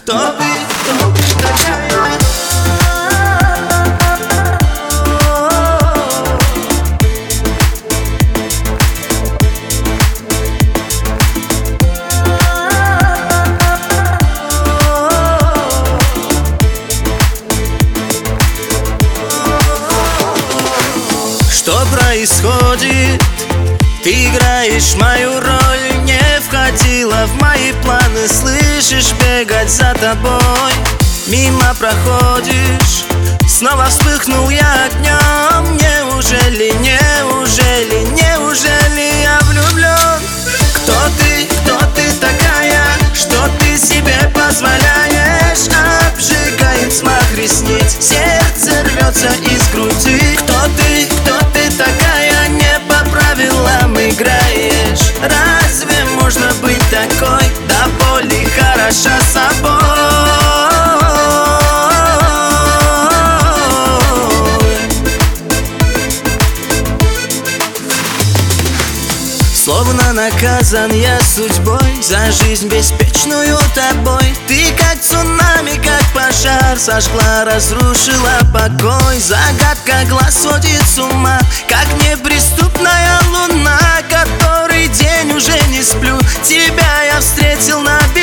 Кто ты такая? Что происходит? Ты играешь мою роль, не входила в мои планы. Слышишь, бегать за тобой, мимо проходишь. Снова вспыхнул я огнем. Неужели я влюблен? Кто ты такая? Что ты себе позволяешь? Обжигает смах ресниц, сердце рвется из груди. Кто ты такая? Не по правилам играешь. Разве можно быть такой? До боли хороша собой. Словно наказан я судьбой за жизнь беспечную тобой. Ты как цунами, как пожар, сожгла, разрушила покой. Загадка глаз сводит с ума, как неприступная луна. Который день уже не сплю, тебя я встретил на берегу.